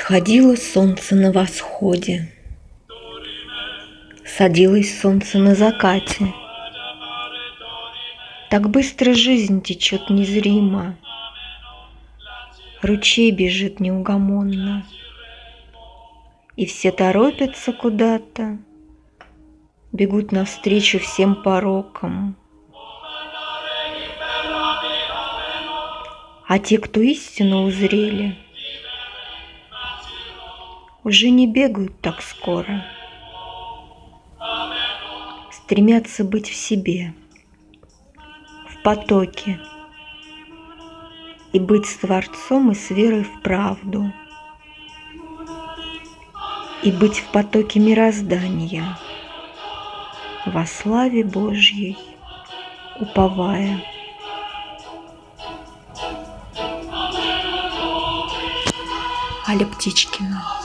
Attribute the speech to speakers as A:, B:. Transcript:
A: Всходило солнце на восходе, садилось солнце на закате. Так быстро жизнь течет незримо, ручей бежит неугомонно, и все торопятся куда-то, бегут навстречу всем порокам. А те, кто истину узрели, уже не бегают так скоро, стремятся быть в себе, в потоке, и быть с Творцом и с верой в правду, и быть в потоке мироздания, во славе Божьей уповая. Аля Птичкина.